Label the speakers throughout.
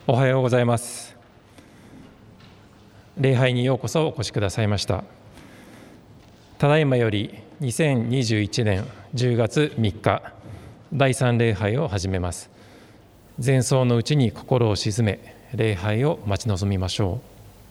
Speaker 1: おはようございます。礼拝にようこそお越しくださいました。ただいまより2021年10月3日、第3礼拝を始めます。前奏のうちに心を静め、礼拝を待ち望みましょう。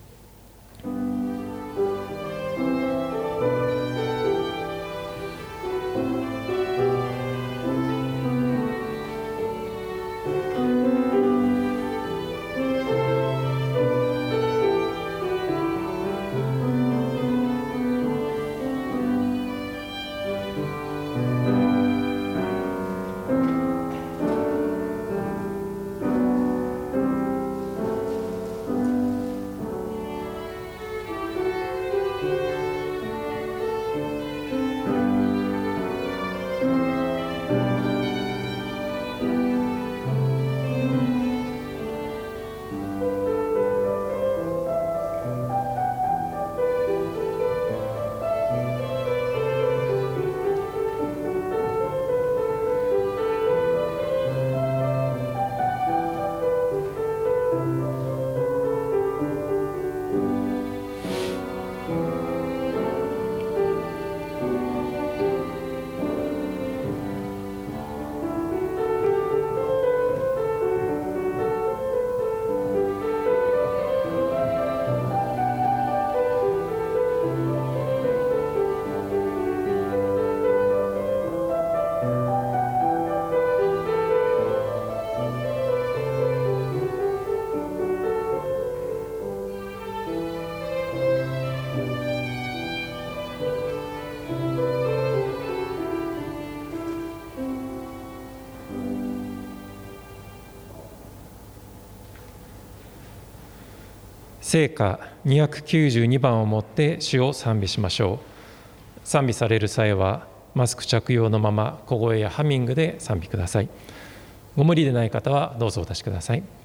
Speaker 1: 聖歌292番をもって主を賛美しましょう。賛美される際はマスク着用のまま小声やハミングで賛美ください。ご無理でない方はどうぞお出しください。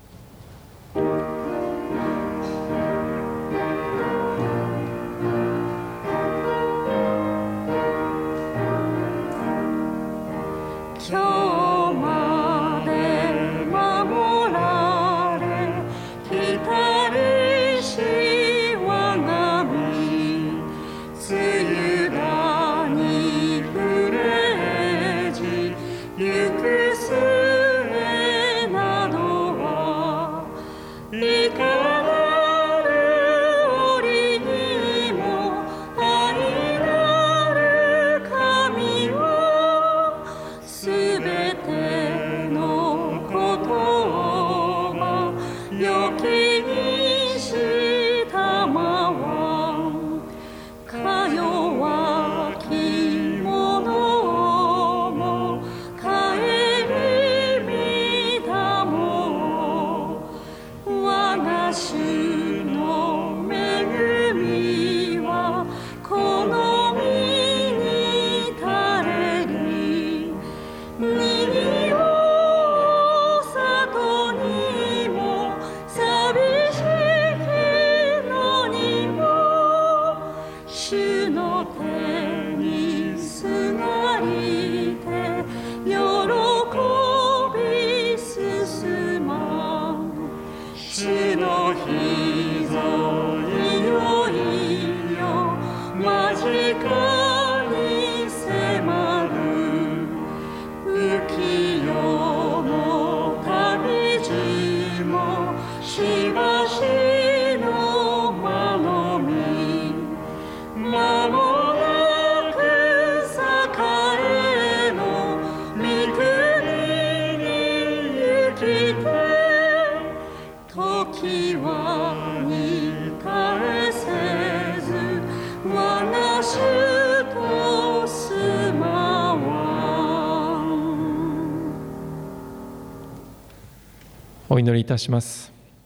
Speaker 1: お祈りいたします。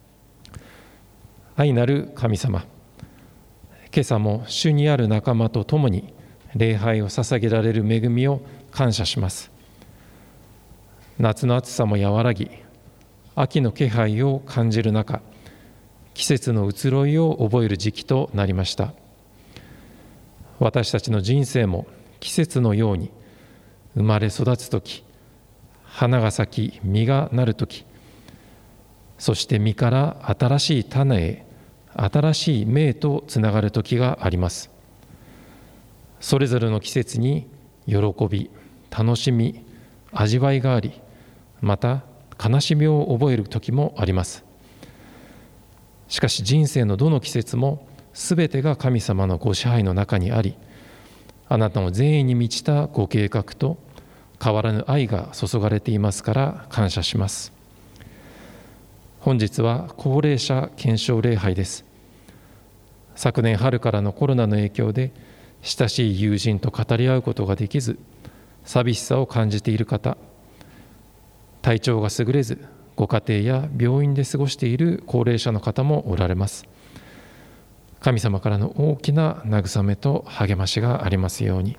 Speaker 1: 愛なる神様、今朝も主にある仲間と共に礼拝を捧げられる恵みを感謝します。夏の暑さも和らぎ、秋の気配を感じる中、季節の移ろいを覚える時期となりました。私たちの人生も季節のように生まれ育つとき、花が咲き実がなるとき、 そして実から新しい種へ、新しい芽へとつながる時があります。それぞれの季節に喜び、楽しみ、味わいがあり、また悲しみを覚える時もあります。しかし人生のどの季節もすべてが神様のご支配の中にあり、あなたの善意に満ちたご計画と変わらぬ愛が注がれていますから感謝します。本日は高齢者顕彰礼拝です。昨年春からのコロナの影響で親しい友人と語り合うことができず、寂しさを感じている方、体調が優れずご家庭や病院で過ごしている高齢者の方もおられます。神様からの大きな慰めと励ましがありますように。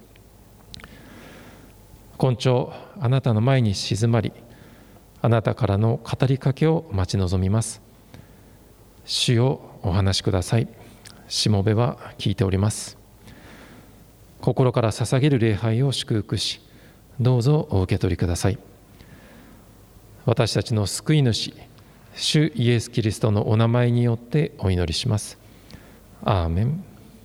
Speaker 1: 今朝あなたの前に静まり、あなたからの語りかけを待ち望みます。主よ、お話しください。しもべは聞いております。心から捧げる礼拝を祝福し、どうぞお受け取りください。私たちの救い主、主イエス・キリストのお名前によってお祈りします。アーメン。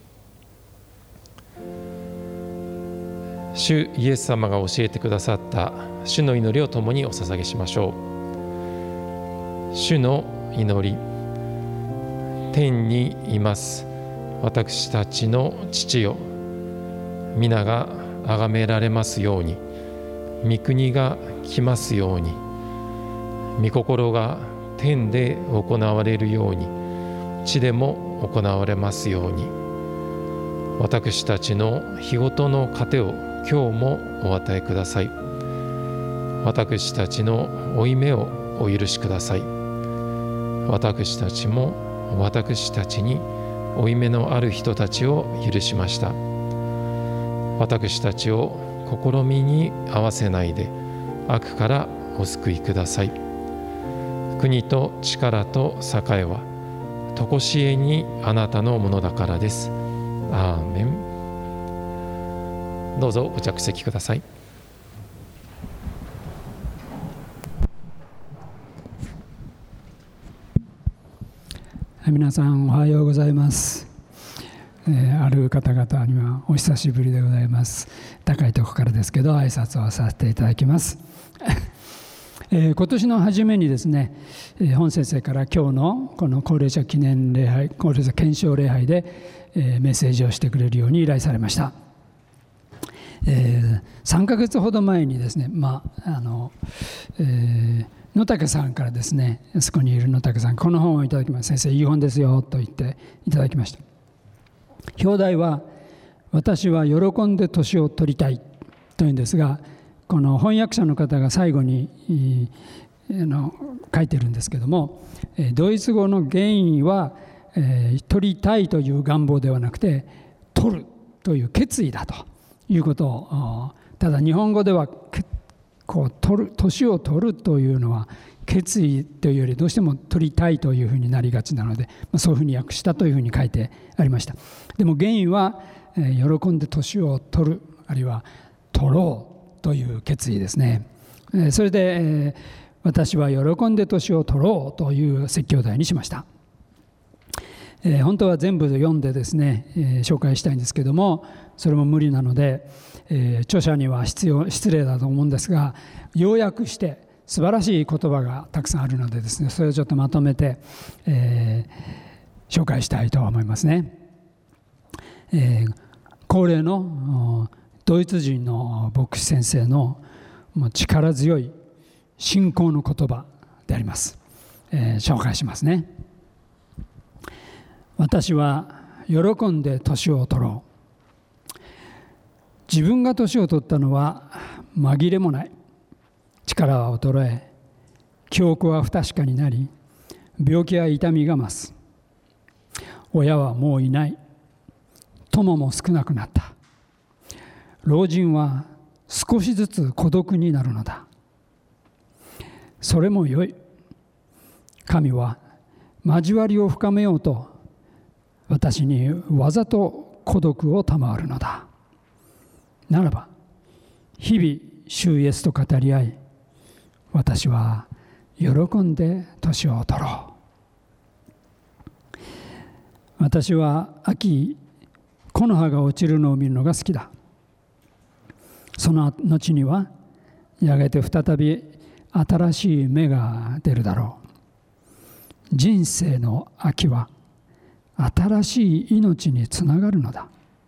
Speaker 1: 主イエス様が教えてくださった主の祈りを共にお捧げしましょう。主の祈り。天にいます私たちの父よ、皆が崇められますように、御国が来ますように、御心が天で行われるように地でも行われますように、私たちの日ごとの糧を今日もお与えください。私たちの負い目をお許しください。私たちも私たちに負い目のある人たちを許しました。私たちを試みに合わせないで悪からお救いください。国と力と栄はとこしえにあなたのものだからです。アーメン。どうぞご着席ください。
Speaker 2: 皆さんおはようございます。ある方々にはお久しぶりでございます。高いところからですけど挨拶をさせていただきます。今年の初めにですね、本先生から今日のこの高齢者記念礼拝、高齢者顕彰礼拝でメッセージをしてくれるように依頼されました。3ヶ月ほど前にですね、野竹さんからですね、そこにいる野竹さん、この本をいただきます。先生、いい本ですよと言っていただきました。表題は私は喜んで年を取りたいというんですが、この翻訳者の方が最後に書いてるんですけども、ドイツ語の原意は、取りたいという願望ではなくて取るという決意だということを、ただ日本語では年を取るというのは決意というよりどうしても取りたいというふうになりがちなので、そういうふうに訳したというふうに書いてありました。でも原意は喜んで年を取る、あるいは取ろうという決意ですね。それで私は喜んで年を取ろうという説教題にしました。本当は全部読んでですね、紹介したいんですけども、それも無理なので、著者には失礼だと思うんですが、要約して素晴らしい言葉がたくさんあるのでですね、それをちょっとまとめて、紹介したいと思いますね。高齢のドイツ人の牧師先生の力強い信仰の言葉であります。紹介しますね。私は喜んで年を取ろう。自分が年を取ったのは紛れもない。力は衰え、記憶は不確かになり、病気や痛みが増す。親はもういない。友も少なくなった。老人は少しずつ孤独になるのだ。それもよい。神は交わりを深めようと私にわざと孤独を賜るのだ。ならば日々主イエスと語り合い、私は喜んで年を取ろう。私は秋、木の葉が落ちるのを見るのが好きだ。その後にはやがて再び新しい芽が出るだろう。人生の秋は新しい命につながるのだ。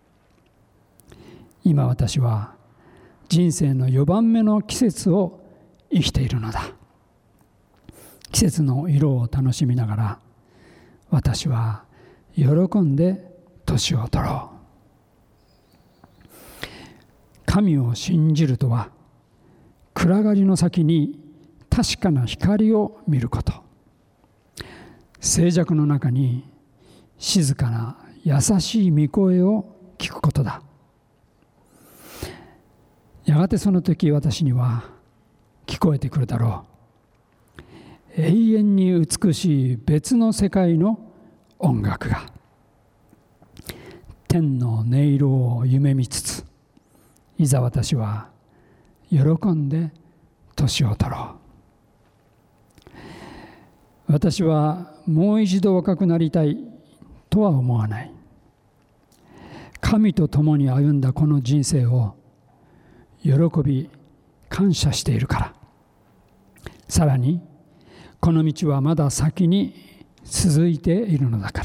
Speaker 2: 今私は人生の4番目の季節を生きているのだ。季節の色を楽しみながら私は喜んで年を取ろう。神を信じるとは暗がりの先に確かな光を見ること。静寂の中に静かな優しい御声を聞くことだ。やがてその時私には聞こえてくるだろう。永遠に美しい別の世界の音楽が。天の音色を夢見つつ、いざ私は喜んで年を取ろう。私はもう一度若くなりたいとは思わない。神と共に歩んだこの人生を喜び感謝しているから。さらにこの道はまだ先に続いているのだから。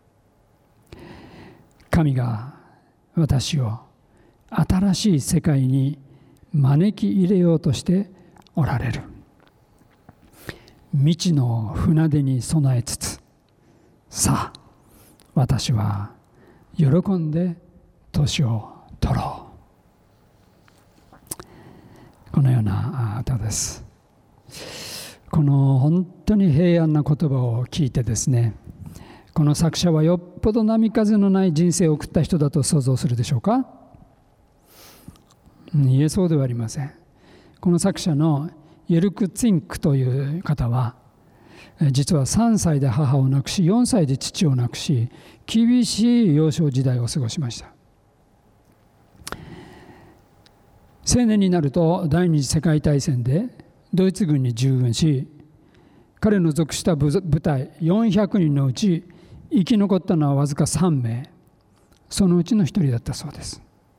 Speaker 2: 神が私を新しい世界に招き入れようとしておられる。未知の船出に備えつつ、さあ私は喜んで年を取ろう。このような歌です。この本当に平安な言葉を聞いてですね、この作者はよっぽど波風のない人生を送った人だと想像するでしょうか。いえ、そうではありません。この作者のイェルクツィンクという方は、実は3歳で母を亡くし4歳で父を亡くし、厳しい幼少時代を過ごしました。青年になると第二次世界大戦でドイツ軍に従軍し、彼の属した部隊400人のうち生き残ったのはわずか3名、そのうちの1人だったそうです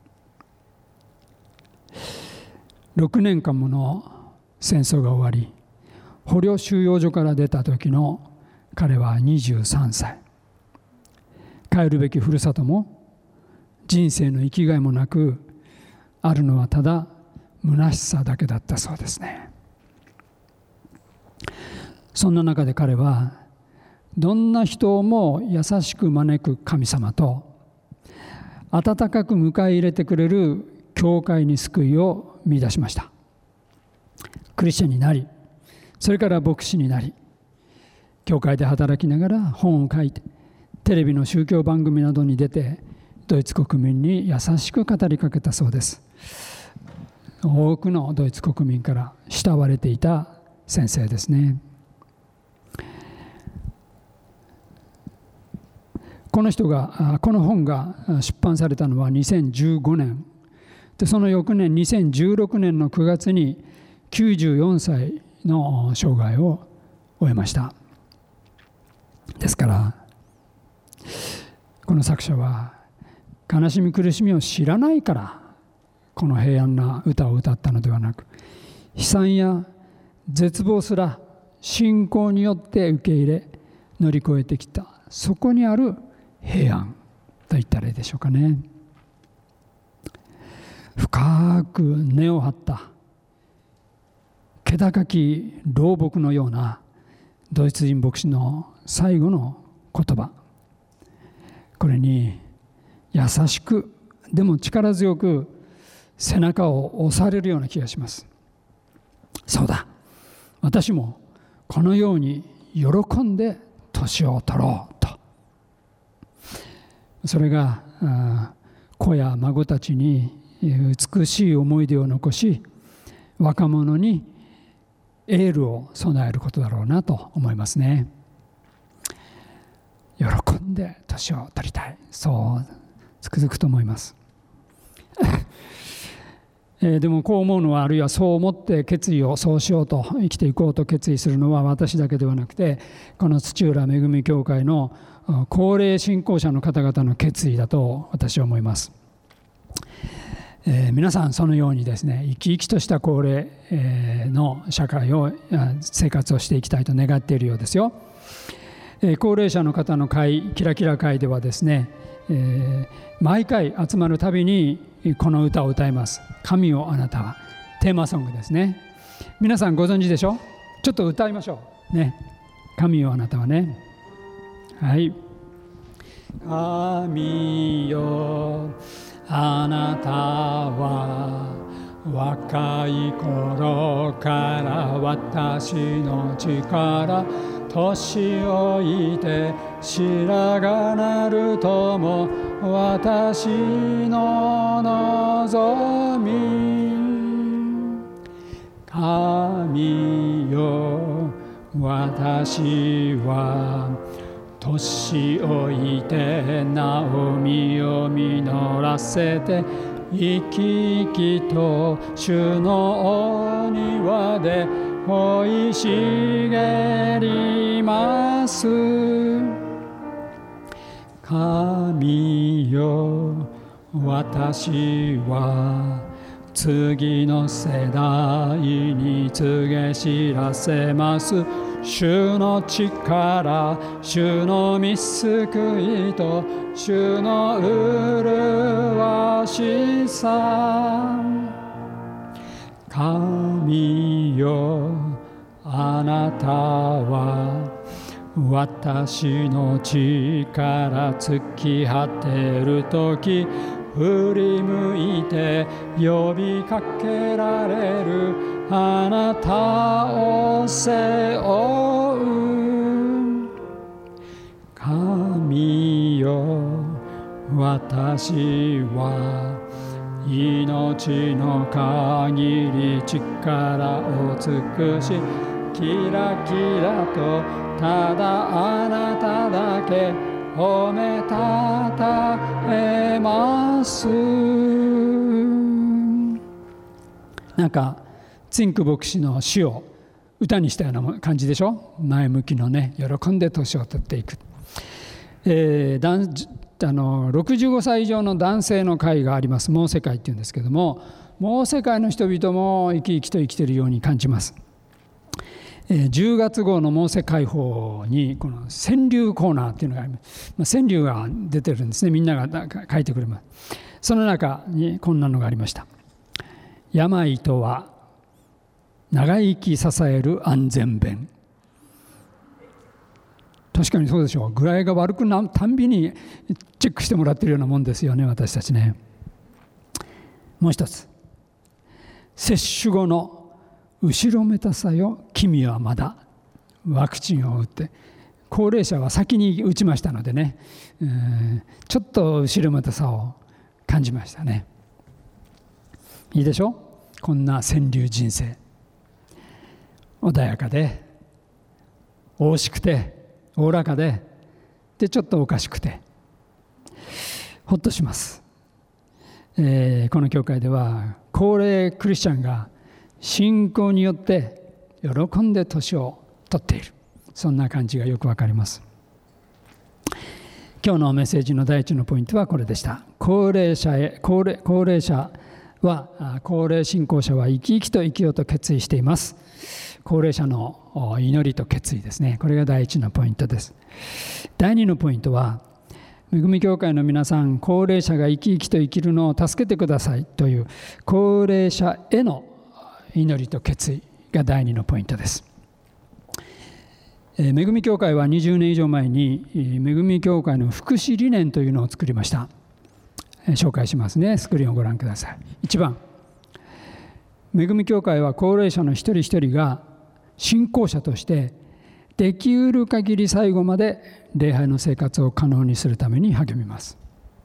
Speaker 2: 。6年間もの戦争が終わり、捕虜収容所から出た時の彼は23歳。帰るべきふるさとも人生の生きがいもなく、あるのはただ虚しさだけだったそうですね。そんな中で彼はどんな人をも優しく招く神様と温かく迎え入れてくれる教会に救いを見出しました。クリスチャンになり、それから牧師になり、教会で働きながら本を書いて、テレビの宗教番組などに出てドイツ国民に優しく語りかけたそうです。多くのドイツ国民から慕われていた先生ですね。この本が出版されたのは2015年で、その翌年2016年の9月に94歳の生涯を終えました。ですからこの作者は悲しみ苦しみを知らないからこの平安な歌を歌ったのではなく、悲惨や絶望すら信仰によって受け入れ乗り越えてきた、そこにある平安と言ったらいいでしょうかね。深く根を張った気高き老木のようなドイツ人牧師の最後の言葉、これに優しくでも力強く背中を押されるような気がします。そうだ、私もこのように喜んで年を取ろうと。それが子や孫たちに美しい思い出を残し、若者にエールを備えることだろうなと思いますね。喜んで年を取りたい、そうつくづくと思います。 でもこう思うのは、あるいはそう思って決意をそうしようと生きていこうと決意するのは私だけではなくて、この土浦恵み教会の高齢信仰者の方々の決意だと私は思います。皆さんそのようにですね、生き生きとした高齢の社会を生活をしていきたいと願っているようですよ。高齢者の方の会、キラキラ会ではですね、毎回集まるたびにこの歌を歌います。神よあなたは。テーマソングですね。皆さんご存知でしょ。ちょっと歌いましょうね。神よあなたはね。はい。神よあなたは若い頃から私の力、年老いて白髪なるとも私の望み。神よ私は年老いてなお身を実らせて、生き生きと主のお庭で生い茂ります。神よ私は次の世代に告げ知らせます。主の力、主の御救いと主の麗しさ。神よあなたは私の力尽き果てるとき、振り向いて呼びかけられるあなたを背負う。神よ私は命の限り力を尽くし、キラキラとただあなただけ褒めたたえます。なんかツィンク牧師の詩を歌にしたような感じでしょ。前向きのね、喜んで年を取っていく。65歳以上の男性の会があります。モーセ会っていうんですけども、モーセ会の人々も生き生きと生きているように感じます。10月号のモーセ会報にこの川柳コーナーっていうのがあります。川柳が出てるんですね。みんなが書いてくれます。その中にこんなのがありました。病とは長生き支える安全弁。確かにそうでしょう。具合が悪くなるたんびにチェックしてもらってるようなもんですよね、私たちね。もう一つ、接種後の後ろめたさよ、君はまだワクチンを打って、高齢者は先に打ちましたのでね、ちょっと後ろめたさを感じましたね。いいでしょ。こんな川柳人生、穏やかで惜しくておおらかで、ちょっとおかしくてほっとします。この教会では高齢クリスチャンが信仰によって喜んで年を取っている、そんな感じがよくわかります。今日のメッセージの第一のポイントはこれでした。高齢信仰者は生き生きと生きようと決意しています。高齢者の祈りと決意ですね。これが第一のポイントです。第二のポイントは、恵み教会の皆さん、高齢者が生き生きと生きるのを助けてくださいという高齢者への祈りと決意が第二のポイントです。恵み教会は20年以上前に恵み教会の福祉理念というのを作りました。紹介しますね。スクリーンをご覧ください。1番、恵み教会は高齢者の一人一人が信仰者としてできうる限り最後まで礼拝の生活を可能にするために励みます。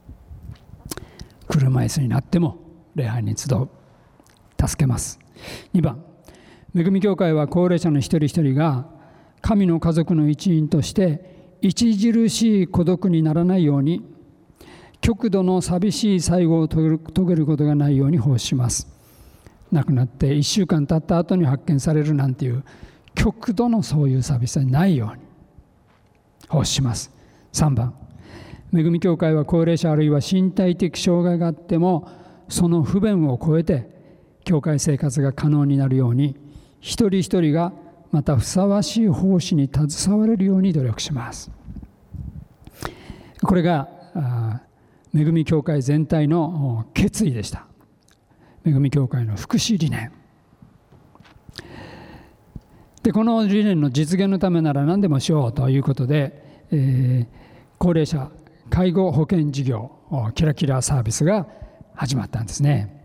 Speaker 2: 車椅子になっても礼拝に集う、助けます。2番、恵み教会は高齢者の一人一人が神の家族の一員として著しい孤独にならないように、極度の寂しい最後を遂げることがないように奉仕します。 亡くなって1週間経った後に発見されるなんていう極度のそういうサービスはないように奉仕します。3番、恵み教会は高齢者あるいは身体的障害があってもその不便を超えて教会生活が可能になるように一人一人がまたふさわしい奉仕に携われるように努力します。これが恵み教会全体の決意でした。恵み教会の福祉理念で、この理念の実現のためなら何でもしようということで、高齢者介護保険事業キラキラサービスが始まったんですね。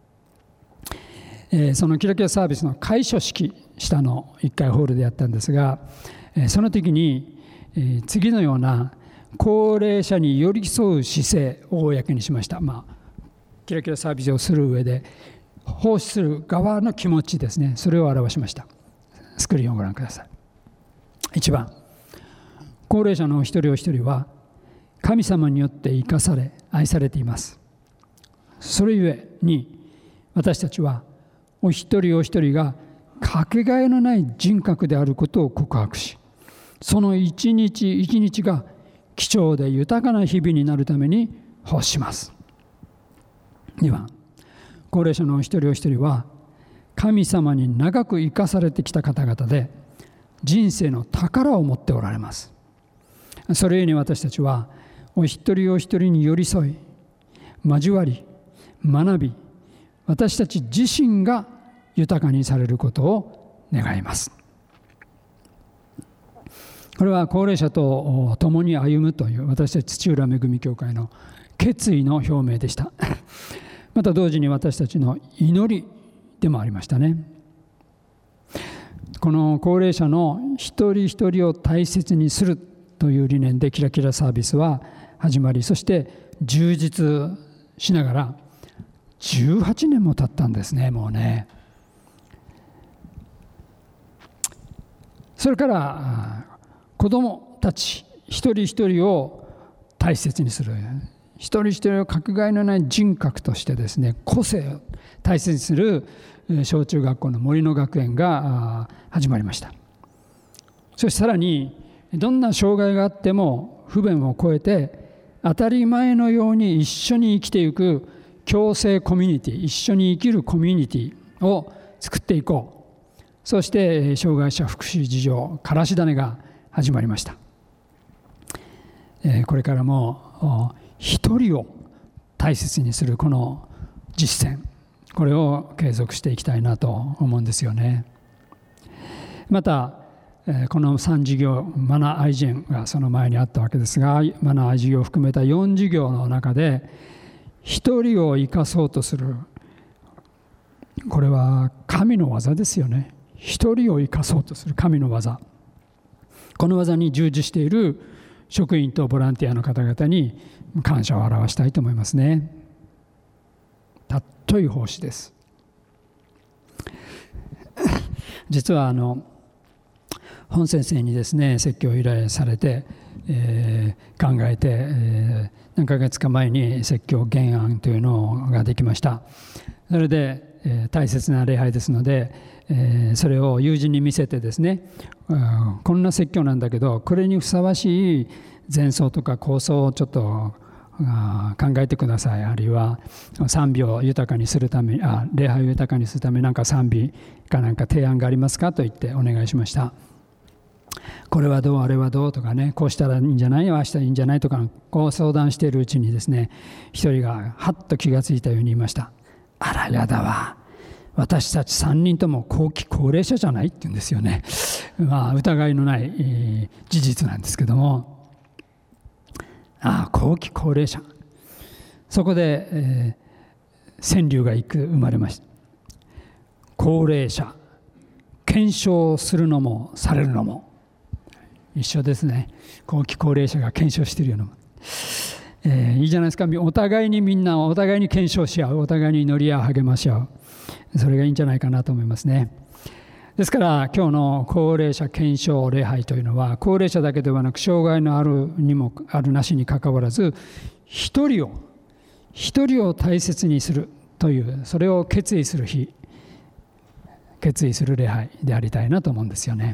Speaker 2: そのキラキラサービスの開所式、下の1階ホールでやったんですが、その時に次のような高齢者に寄り添う姿勢を公にしました。キラキラサービスをする上で奉仕する側の気持ちですね、それを表しました。スクリーンをご覧ください。1番、高齢者のお一人お一人は神様によって生かされ愛されています。それゆえに私たちはお一人お一人がかけがえのない人格であることを告白し、その一日一日が貴重で豊かな日々になるために奉仕します。2番、高齢者のお一人お一人は神様に長く生かされてきた方々で人生の宝を持っておられます。それゆえに私たちはお一人お一人に寄り添い、交わり、学び、私たち自身が豊かにされることを願います。これは高齢者と共に歩むという私たち土浦恵み教会の決意の表明でした。また同時に私たちの祈りでもありましたね。この高齢者の一人一人を大切にするという理念でキラキラサービスは始まり、そして充実しながら18年も経ったんですね。もうね。それから子どもたち一人一人を大切にする、一人一人をかけがえのない人格としてですね、個性を大切にする小中学校の森の学園が始まりました。そしてさらにどんな障害があっても不便を超えて当たり前のように一緒に生きていく共生コミュニティ、一緒に生きるコミュニティを作っていこう。そして障害者福祉事業からし種が始まりました。これからも一人を大切にするこの実践、これを継続していきたいなと思うんですよね。またこの3事業、マナーアイジェンがその前にあったわけですが、マナーアイ事業を含めた4事業の中で一人を生かそうとする、これは神の技ですよね。一人を生かそうとする神の技、この技に従事している職員とボランティアの方々に感謝を表したいと思いますね。たっとい奉仕です。実は本先生にですね、説教依頼されて、考えて、何ヶ月か前に説教原案というのができました。それで、大切な礼拝ですので、それを友人に見せてですね、こんな説教なんだけどこれにふさわしい前奏とか構想をちょっと考えてください、あるいは賛美を豊かにするため、礼拝を豊かにするためなんか賛美かなんか提案がありますかと言ってお願いしました。これはどうあれはどうとかね、こうしたらいいんじゃない、ああしたらいいんじゃないとかこう相談しているうちにですね、一人がはっと気がついたように言いました。あらやだわ、私たち3人とも後期高齢者じゃないって言うんですよね。疑いのない、事実なんですけども、後期高齢者、そこで、川柳が生まれました。高齢者、検証するのもされるのも一緒ですね。後期高齢者が検証しているようなも、いいじゃないですか。お互いにみんなお互いに検証し合う、お互いに祈り合う、励まし合う、それがいいんじゃないかなと思いますね。ですから今日の高齢者検証礼拝というのは、高齢者だけではなく障害のあるにもあるなしにかかわらず一人を大切にするという、それを決意する日決意する礼拝でありたいなと思うんですよね。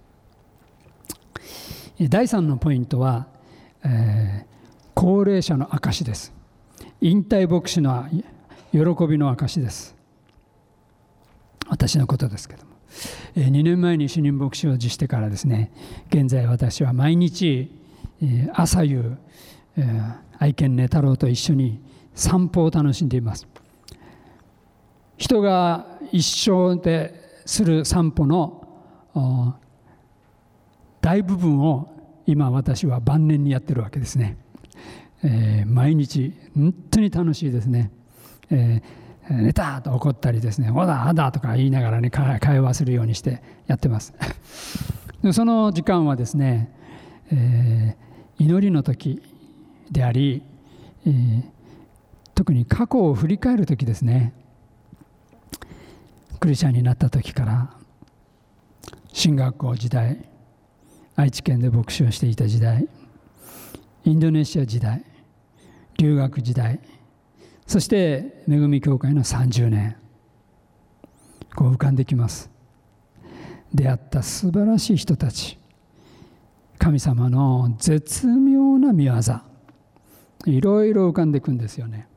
Speaker 2: 第3のポイントは、高齢者の証です。引退牧師の喜びの証です。私のことですけども、2年前に主任牧師を辞してからですね、現在私は毎日朝夕愛犬ネ太郎と一緒に散歩を楽しんでいます。人が一生でする散歩の大部分を今私は晩年にやってるわけですね。毎日本当に楽しいですね。寝たと怒ったりですね、おだあだとか言いながらね、会話するようにしてやってますその時間はですね、祈りの時であり、特に過去を振り返る時ですね。クリスチャンになった時から進学校時代、愛知県で牧師をしていた時代、インドネシア時代、留学時代、そして恵み教会の30年、こう浮かんできます。出会った素晴らしい人たち、神様の絶妙な御業、いろいろ浮かんでいくんですよね。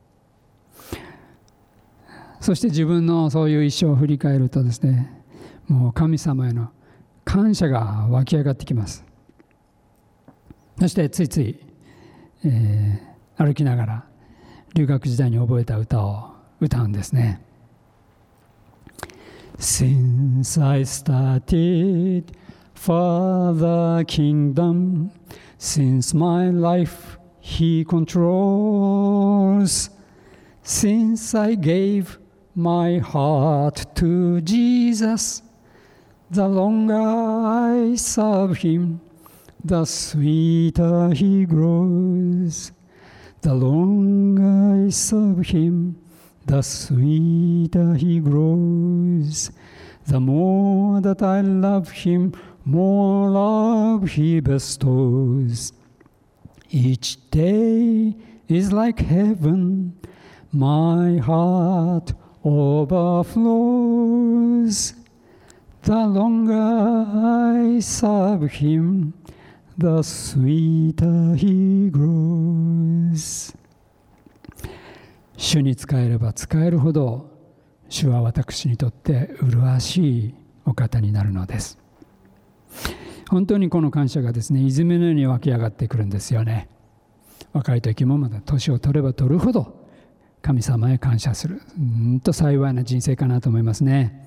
Speaker 2: そして自分のそういう一生を振り返るとですね、もう神様への感謝が湧き上がってきます。そしてついつい、歩きながら留学時代に覚えた歌を歌うんですね。Since I started for the kingdom, since my life he controls, since I gave my heart to Jesus, the longer I serve him, the sweeter he grows. The longer I serve him, the sweeter he grows. The more that I love him, more love he bestows. Each day is like heaven, my heart overflows. The longer I serve him, the sweeter he grows. 主に仕えれば仕えるほど、主は私にとって麗しいお方になるのです。本当にこの感謝がですね、泉のように湧き上がってくるんですよね。若い時もまだ年を取れば取るほど神様へ感謝する、幸いな人生かなと思いますね。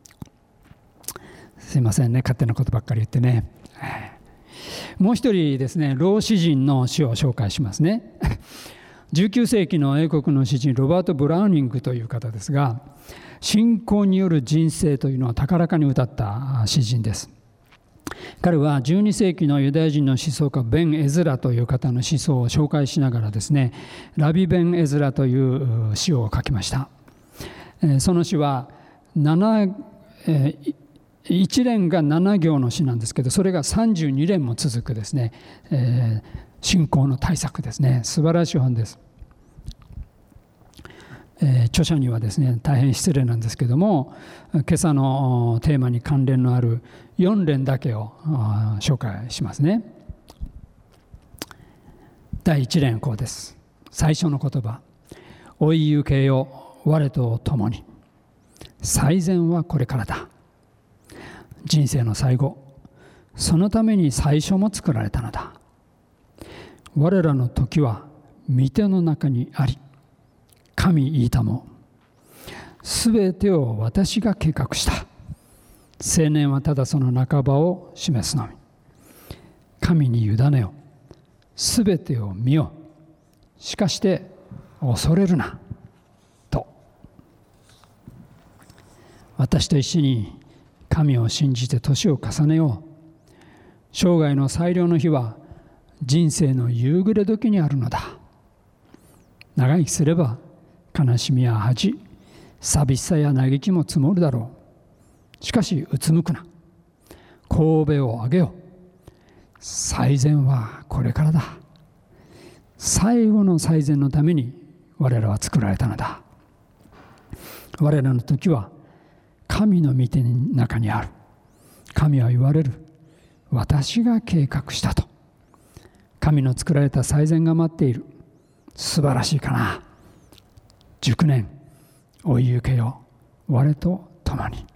Speaker 2: すいませんね、勝手なことばっかり言ってね。もう一人ですね、老詩人の詩を紹介しますね。19世紀の英国の詩人ロバート・ブラウニングという方ですが、信仰による人生というのを高らかに歌った詩人です。彼は12世紀のユダヤ人の思想家ベン・エズラという方の思想を紹介しながらですね、ラビ・ベン・エズラという詩を書きました。その詩は1連が7行の詩なんですけど、それが32連も続くですね、信仰の大作ですね。素晴らしい本です。著者にはですね、大変失礼なんですけども、今朝のテーマに関連のある4連だけを紹介しますね。第1連こうです。最初の言葉、おい行けよ我と共に、最善はこれからだ。人生の最後、そのために最初も作られたのだ。我らの時は御手の中にあり、神言いたもすべてを私が計画した。青年はただその半ばを示すのみ。神に委ねよ、すべてを見よ、しかして恐れるなと。私と一緒に神を信じて年を重ねよう。生涯の最良の日は人生の夕暮れ時にあるのだ。長生きすれば悲しみや恥、寂しさや嘆きも積もるだろう。しかしうつむくな。頭を上げよ。最善はこれからだ。最後の最善のために我らは作られたのだ。我らの時は神の御手の中にある。神は言われる。私が計画したと。神の作られた最善が待っている。素晴らしいかな。熟年追い受けよ、我と共に。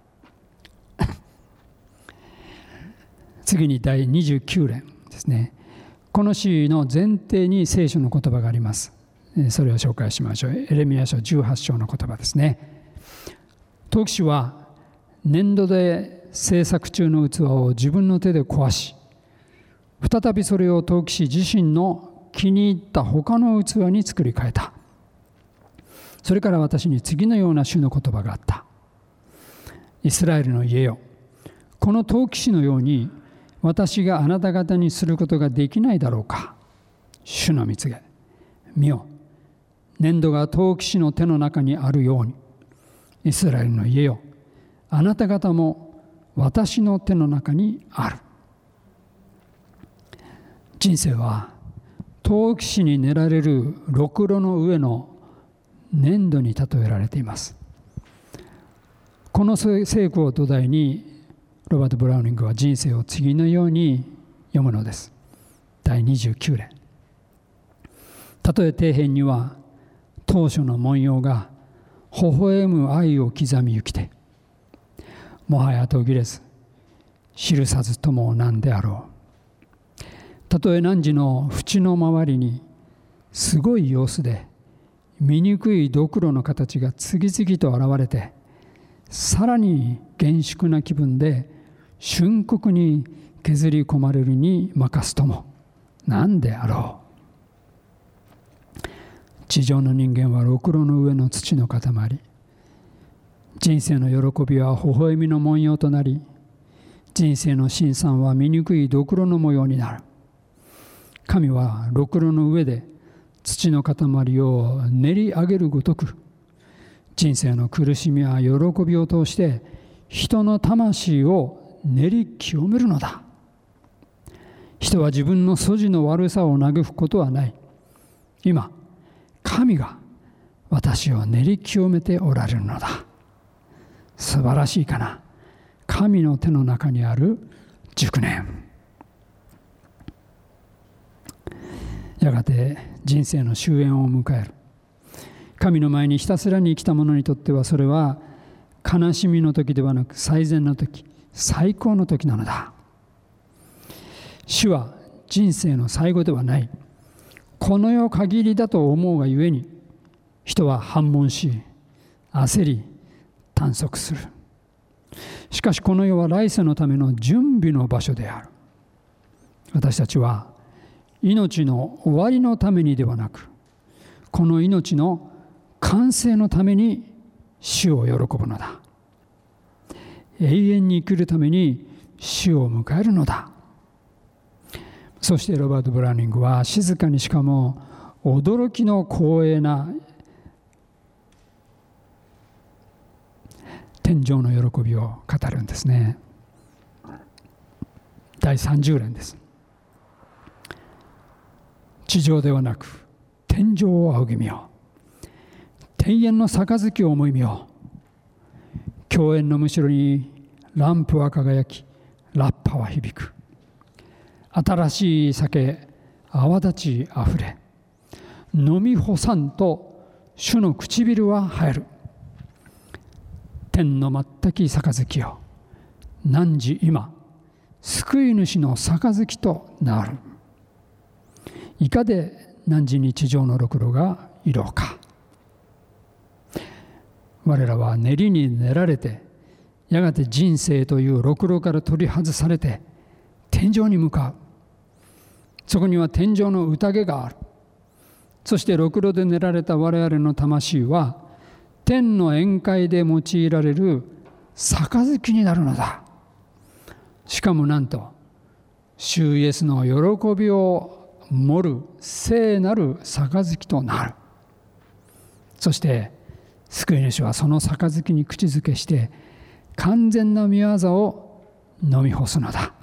Speaker 2: 次に第29編ですね。この詩の前提に聖書の言葉があります。それを紹介しましょう。エレミヤ書18章の言葉ですね。陶器師は粘土で制作中の器を自分の手で壊し、再びそれを陶器師自身の気に入った他の器に作り変えた。それから私に次のような主の言葉があった。イスラエルの家よ、この陶器師のように私があなた方にすることができないだろうか。主の御告げ、見よ、粘土が陶器師の手の中にあるように、イスラエルの家よ、あなた方も私の手の中にある。人生は陶器師に練られるろくろの上の粘土に例えられています。この聖句を土台にロバート・ブラウニングは人生を次のように読むのです。第29編。たとえ底辺には当初の文様が微笑む愛を刻みゆきて、もはや途切れず記さずともなんであろう。たとえ汝の縁の周りにすごい様子で醜いドクロの形が次々と現れて、さらに厳粛な気分で瞬刻に削り込まれるに任すともなんであろう。地上の人間はろくろの上の土の塊。人生の喜びは微笑みの文様となり、人生の辛酸は醜いドクロの模様になる。神はろくろの上で土の塊を練り上げるごとく、人生の苦しみや喜びを通して人の魂を練り清めるのだ。人は自分の素地の悪さを嘆くことはない。今、神が私を練り清めておられるのだ。素晴らしいかな。神の手の中にある熟年。やがて人生の終焉を迎える。神の前にひたすらに生きた者にとっては、それは悲しみの時ではなく最善の時、最高の時なのだ。死は人生の最後ではない。この世限りだと思うがゆえに、人は反問し、焦り、短足する。しかしこの世は来世のための準備の場所である。私たちは命の終わりのためにではなく、この命の完成のために死を喜ぶのだ。永遠に生きるために死を迎えるのだ。そしてロバート・ブラウニングは静かにしかも驚きの光栄な天上の喜びを語るんですね。第30編です。地上ではなく天上を仰ぎ見よ。天苑の杯を思い見よ。教園のむしろにランプは輝き、ラッパは響く。新しい酒泡立ちあふれ、飲み干さんと主の唇は生える。天の全き杯よ、汝今救い主の杯となる。いかで汝に地上のろくろが色か。我らは練りに練られて、やがて人生というろくろから取り外されて天上に向かう。そこには天上の宴がある。そしてろくろで練られた我々の魂は天の宴会で用いられる杯になるのだ。しかもなんと主イエスの喜びを盛る聖なる杯となる。そして救い主はその杯に口づけして完全な御業を飲み干すのだ。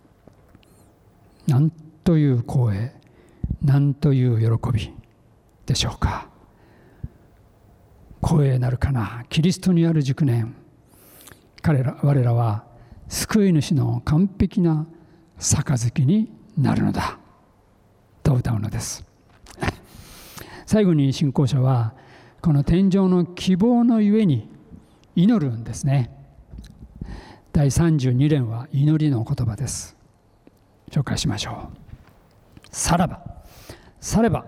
Speaker 2: なんという光栄、なんという喜びでしょうか。光栄なるかな。キリストにある熟年、 我らは救い主の完璧な杯になるのだと歌うのです。最後に信仰者はこの天上の希望のゆえに祈るんですね。第32連は祈りの言葉です。紹介しましょう。さらば、されば、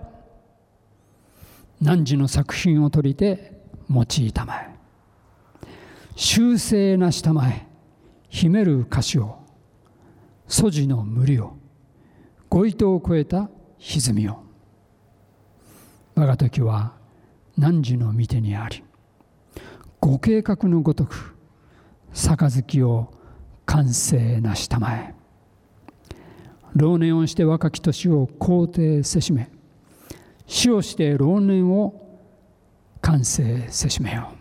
Speaker 2: 汝の作品を取りて用いたまえ。修正なしたまえ、秘める歌詞を、素地の無理を、ご意図を超えた歪みを。我が時は汝の御手にあり、ご計画のごとく、杯を完成なしたまえ。老年をして若き年を肯定せしめ、死をして老年を完成せしめよ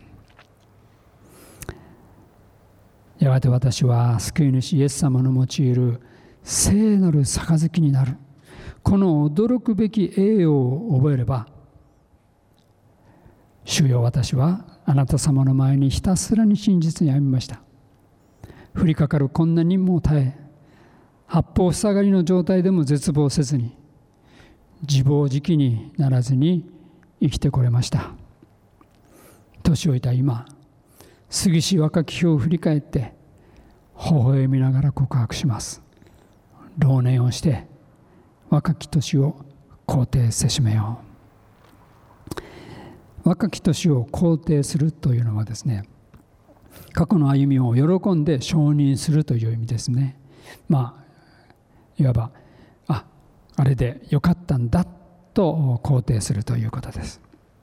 Speaker 2: う。やがて私は救い主イエス様の用いる聖なる杯になる。この驚くべき栄誉を覚えれば、主よ、私はあなた様の前にひたすらに真実に歩みました。降りかかる困難にも耐え、八方塞がりの状態でも絶望せずに、自暴自棄にならずに生きてこれました。年老いた今、過ぎし若き日を振り返って微笑みながら告白します。老年をして若き年を肯定せしめよう。若き年を肯定するというのはですね、過去の歩みを喜んで承認するという意味ですね。いわばあれでよかったんだと肯定するということです。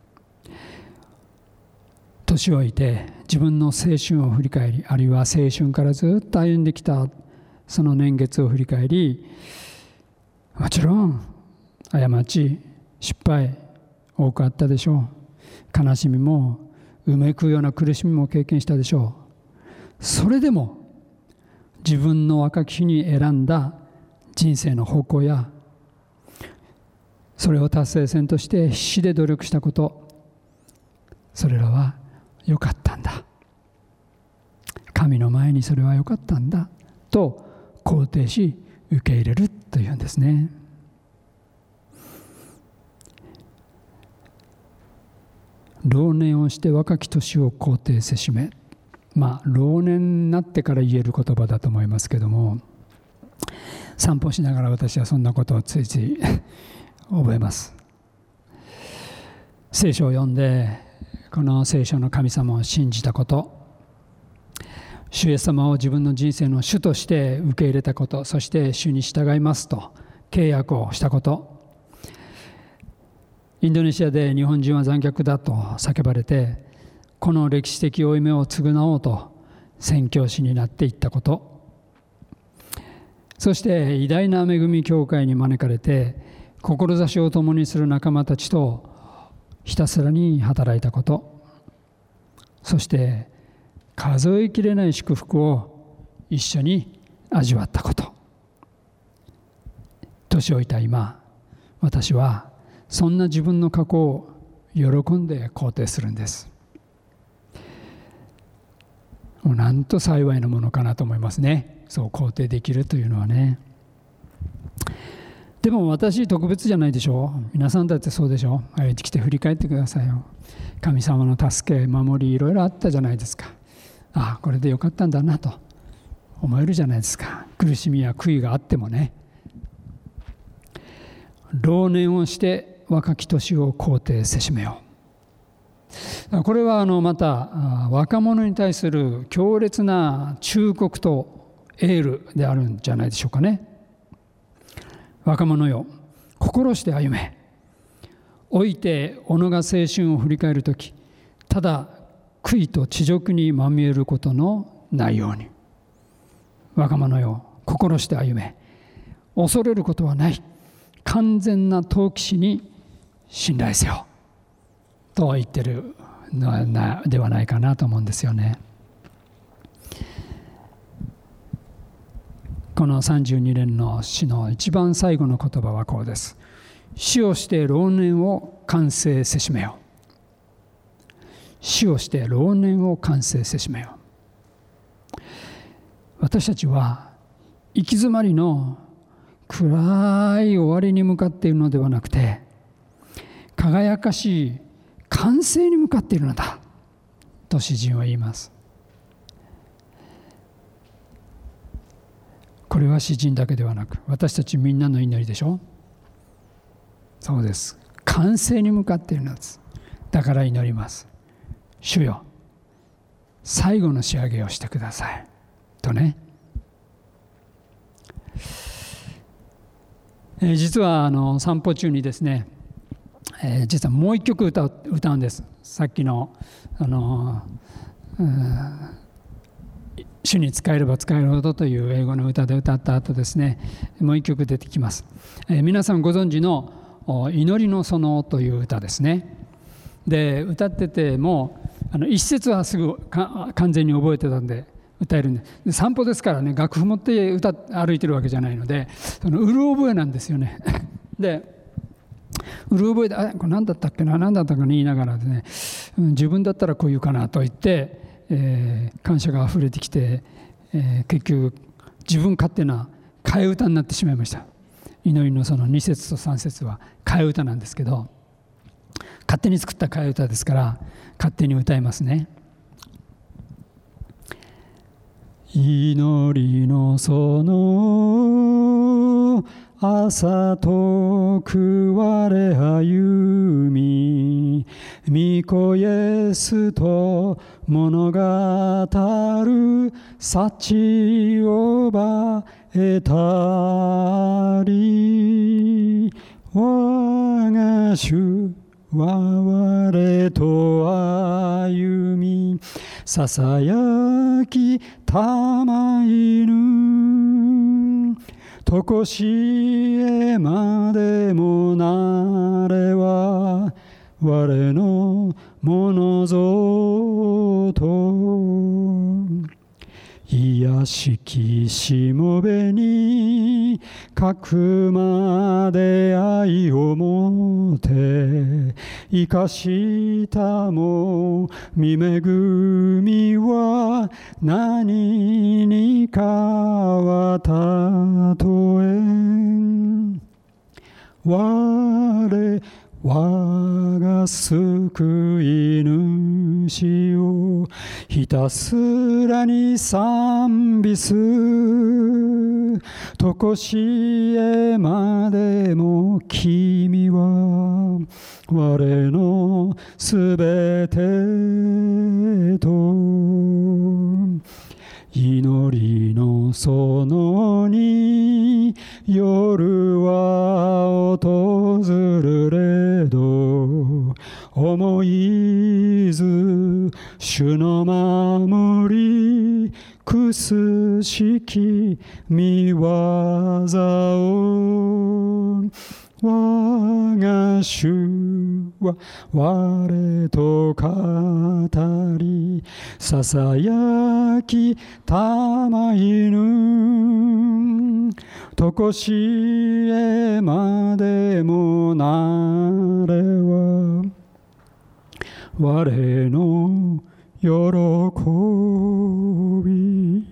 Speaker 2: 年老いて自分の青春を振り返り、あるいは青春からずっと歩んできたその年月を振り返り、もちろん過ち、失敗多くあったでしょう。悲しみもうめくような苦しみも経験したでしょう。それでも自分の若き日に選んだ人生の方向や、それを達成せんとして必死で努力したこと、それらは良かったんだ、神の前にそれは良かったんだと肯定し受け入れるというんですね。老年をして若き年を肯定せしめ、老年になってから言える言葉だと思いますけども、散歩しながら私はそんなことをついつい覚えます。聖書を読んで、この聖書の神様を信じたこと、主イエス様を自分の人生の主として受け入れたこと、そして主に従いますと契約をしたこと、インドネシアで日本人は残虐だと叫ばれて、この歴史的負い目を償おうと宣教師になっていったこと、そして偉大な恵み教会に招かれて志を共にする仲間たちとひたすらに働いたこと、そして数えきれない祝福を一緒に味わったこと。年老いた今、私はそんな自分の過去を喜んで肯定するんです。もうなんと幸いなものかなと思いますね。そう肯定できるというのはね。でも私特別じゃないでしょう。皆さんだってそうでしょう。歩いてきて振り返ってくださいよ。神様の助け、守り、いろいろあったじゃないですか。これでよかったんだなと思えるじゃないですか。苦しみや悔いがあってもね。老年をして若き年を肯定せしめよう。これはまた若者に対する強烈な忠告とエールであるんじゃないでしょうかね。若者よ、心して歩め。老いて己が青春を振り返るとき、ただ悔いと恥辱にまみえることのないように。若者よ、心して歩め。恐れることはない。完全な陶器師に信頼せよと言ってるのではないかなと思うんですよね。この32年の詩の一番最後の言葉はこうです。死をして老年を完成せしめよ。死をして老年を完成せしめよ。 私たちは行き詰まりの暗い終わりに向かっているのではなくて、輝かしい完成に向かっているのだと詩人は言います。これは詩人だけではなく、私たちみんなの祈りでしょ。そうです。完成に向かっているのです。だから祈ります。主よ、最後の仕上げをしてくださいとね。実は散歩中にですね、実はもう一曲歌うんです。さっきの主に仕えれば仕えるほどという英語の歌で歌った後ですね、もう一曲出てきます。皆さんご存知の祈りの園という歌ですね。で、歌ってても一節はすぐ完全に覚えてたんで歌えるんで、散歩ですからね、楽譜持って歩いてるわけじゃないので、うる覚えなんですよね。で、うる覚えでこれ何だったっけな、何だったかに言いながらですね、自分だったらこう言うかなと言って、感謝があふれてきて、結局自分勝手な替え歌になってしまいました。祈りのその2節と3節は替え歌なんですけど、勝手に作った替え歌ですから勝手に歌いますね。祈りの園、朝とくわれ歩み、御子イエスと物語る幸をば得たり、我が主は我と歩み、ささやきたま犬、とこしえまでもなれは我のものぞと、癒しきしもべにかくまで愛をもて、生かしたもみ恵みは何にかはたとえ、我が救い主をひたすらに賛美す、とこしえまでも君は我のすべてと、祈りの園に夜は訪るれど、思いず主の守りくすしき見業を、我が主は我と語り、ささやきたま犬、とこしえまでもなれは我の喜び。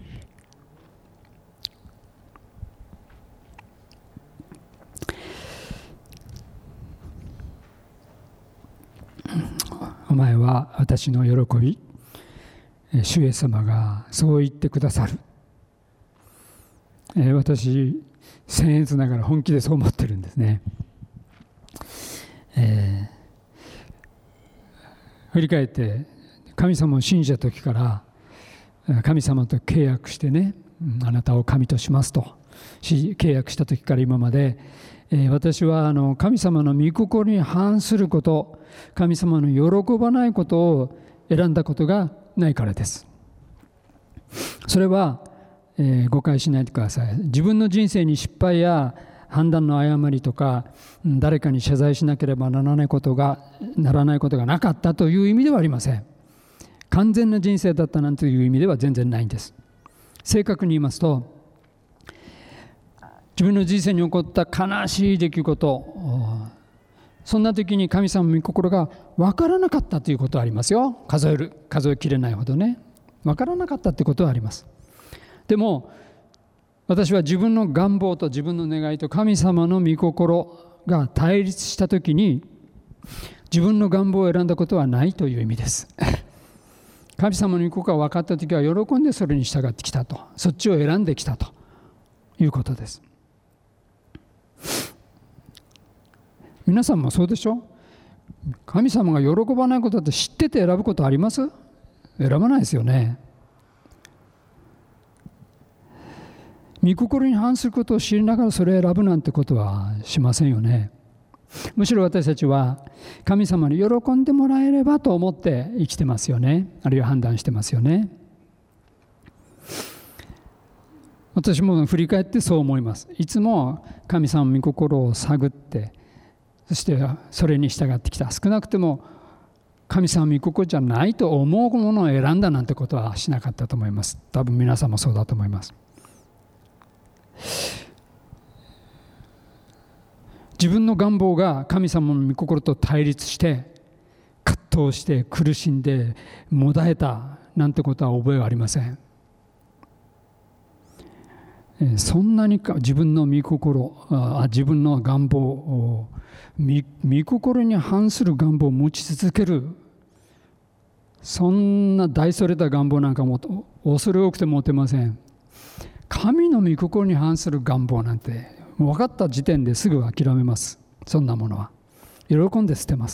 Speaker 2: お前は私の喜び、主イエス様がそう言ってくださる。私僭越ながら本気でそう思ってるんですね。振り返って神様を信じた時から神様と契約してね、あなたを神としますと契約した時から今まで、私は神様の御心に反すること、神様の喜ばないことを選んだことがないからです。それは、誤解しないでください。自分の人生に失敗や判断の誤りとか、誰かに謝罪しなければならないことがなかったという意味ではありません。完全な人生だったなんていう意味では全然ないんです。正確に言いますと、自分の人生に起こった悲しい出来事、そんな時に神様の御心が分からなかったということはありますよ。数えきれないほどね、分からなかったということはあります。 でも私は自分の願望と自分の願いと神様の御心が対立したときに、自分の願望を選んだことはないという意味です。神様の御心が分かったときは喜んでそれに従ってきたと、そっちを選んできたということです。皆さんもそうでしょ？神様が喜ばないことって知ってて選ぶことあります？選ばないですよね。御心に反することを知りながらそれを選ぶなんてことはしませんよね。むしろ私たちは神様に喜んでもらえればと思って生きてますよね。あるいは判断してますよね。私も振り返ってそう思います。いつも神様の御心を探って、そしてそれに従ってきた。少なくとも神様の御心じゃないと思うものを選んだなんてことはしなかったと思います。多分皆さんもそうだと思います。自分の願望が神様の御心と対立して葛藤して苦しんでもだえたなんてことは覚えはありません。そんなに自分の御心、自分の願望を御心に反する願望を持ち続ける、そんな大それた願望なんかも恐れ多くて持てません。神の御心に反する願望なんてもう分かった時点ですぐ諦めます。そんなものは喜んで捨てます。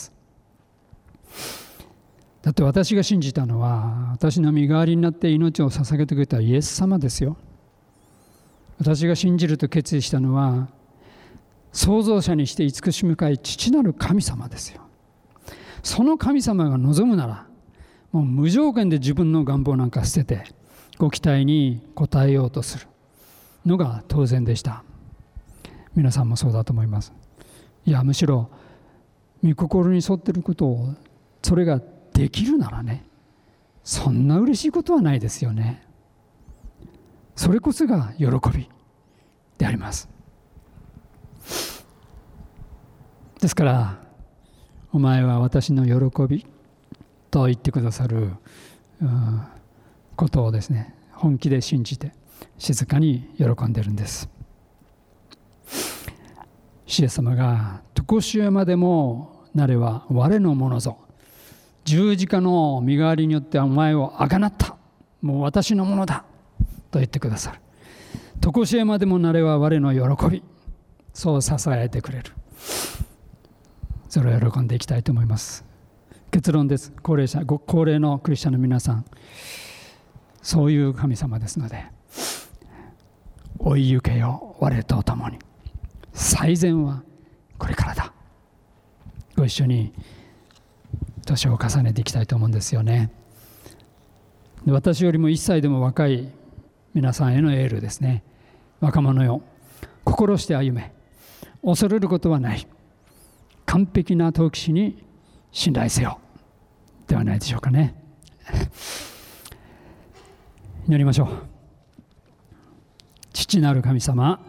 Speaker 2: だって私が信じたのは、私の身代わりになって命を捧げてくれたイエス様ですよ。私が信じると決意したのは、創造者にして慈しみ深い父なる神様ですよ。その神様が望むなら、もう無条件で自分の願望なんか捨ててご期待に応えようとするのが当然でした。皆さんもそうだと思います。いや、むしろ御心に沿っていることを、それができるならね、そんな嬉しいことはないですよね。それこそが喜びであります。ですから、お前は私の喜びと言ってくださることをですね、本気で信じて静かに喜んでいるんです。主イエス様が常しえまでもなれは我のものぞ、十字架の身代わりによってお前をあがなった、もう私のものだと言ってくださる。常しえまでもなれは我の喜び、そう支えてくれる。それを喜んでいきたいと思います。結論です。高齢のクリスチャンの皆さん、そういう神様ですので、追い行けよ我と共に、最善はこれからだ。ご一緒に年を重ねていきたいと思うんですよね。私よりも1歳でも若い皆さんへのエールですね。若者よ、心して歩め、恐れることはない、完璧な陶器師に信頼せよではないでしょうかね。祈りましょう。父なる神様、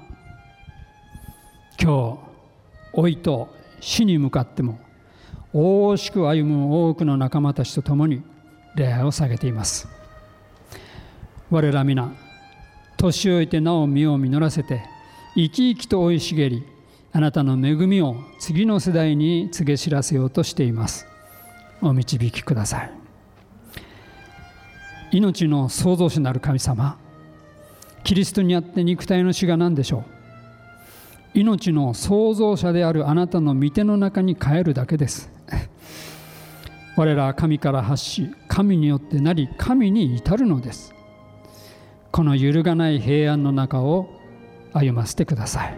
Speaker 2: 今日老いと死に向かっても大しく歩む多くの仲間たちと共に礼拝を下げています。我ら皆、年老いてなお身を実らせて生き生きと生い茂り、あなたの恵みを次の世代に告げ知らせようとしています。お導きください。命の創造主なる神様、キリストにあって肉体の死が何でしょう。命の創造者であるあなたの御手の中に帰るだけです。我らは神から発し、神によってなり、神に至るのです。この揺るがない平安の中を歩ませてください。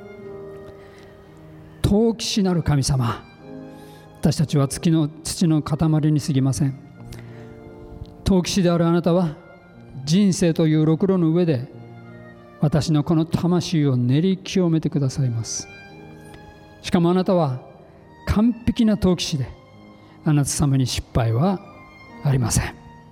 Speaker 2: 陶器師なる神様、私たちは土の塊に過ぎません。陶器師であるあなたは人生というろくろの上で私のこの魂を練り清めてくださいます。しかもあなたは完璧な陶器師で、あなた様に失敗はありません。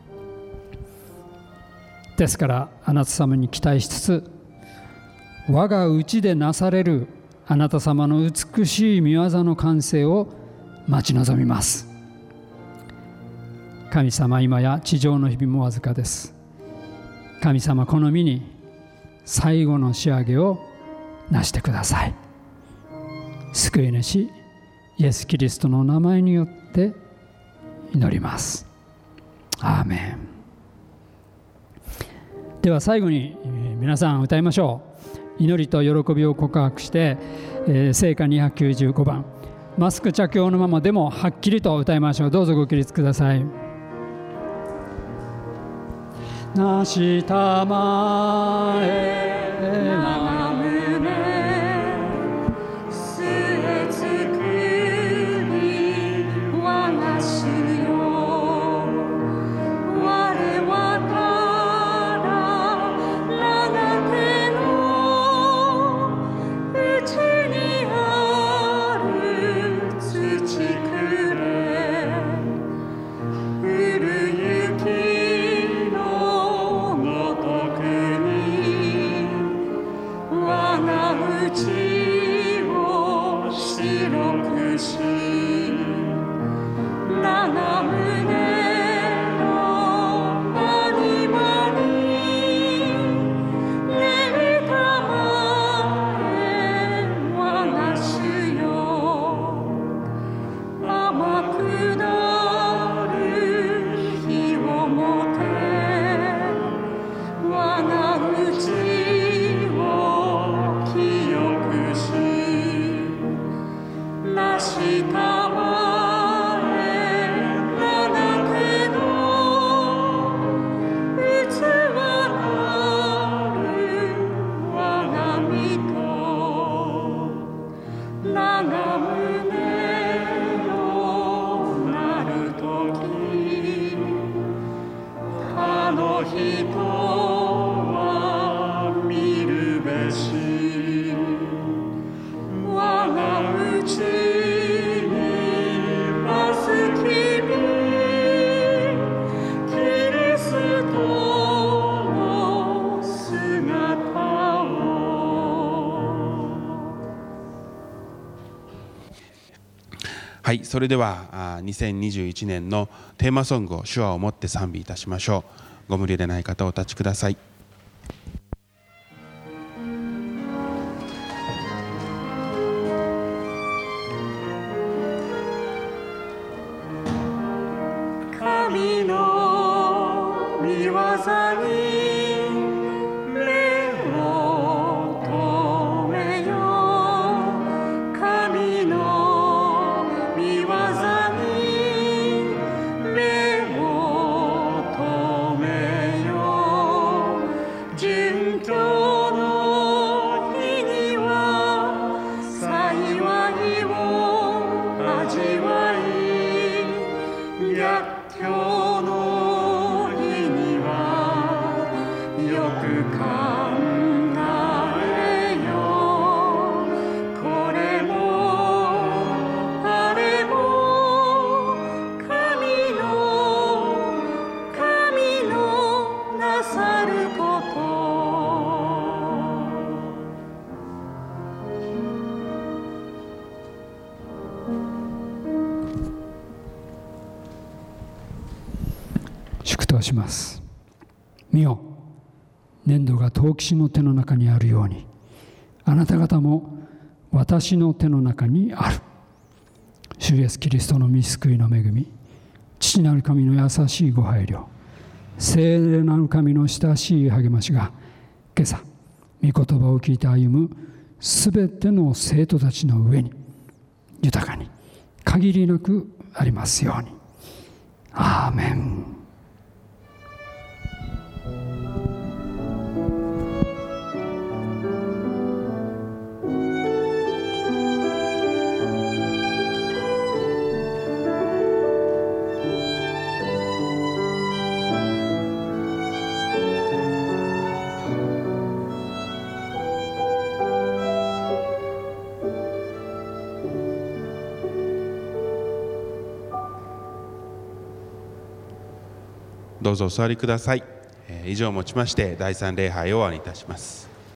Speaker 2: ですからあなた様に期待しつつ、我が内でなされるあなた様の美しい御業の完成を待ち望みます。神様、今や地上の日々もわずかです。 神様この身に最後の仕上げをなしてください。救い主イエス・キリストの名前によって祈ります。アーメン。では最後に皆さん歌いましょう。祈りと喜びを告白して、聖歌295番、マスク着用のままでもはっきりと歌いましょう。どうぞご起立ください。なしたまえな胸据えつくり我が主よ、我はから長手のうちにある土くれ、うるゆきのごとくに我が内を白くし、長胸の谷間に寝たまえ我が主よ、天下る日をもて我が内を清くし、なしたまえ七手の器なる我が身と、長胸のなるとき、他の人は見るべし、我が内にます君キリストの姿を。
Speaker 3: はい、それでは2021年のテーマソングを手話をもって賛美いたしましょう。ご無理でない方お立ちください。
Speaker 2: 神の御業に目を留めよ、神の御業に目を留めよ、殉教の日には幸いを味わい、逆境の日にはよく考えよ、これもあれも神のなさること。祝祷します。見よ、粘土が陶器師の手の中にあるように、あなた方も私の手の中にある。主イエスキリストの御救いの恵み、父なる神の優しいご配慮、聖霊なる神の親しい励ましが、今朝御言葉を聞いて歩むすべての生徒たちの上に豊かに限りなくありますように。アーメン。
Speaker 3: どうぞお座りください。以上をもちまして第3礼拝を終わりいたします。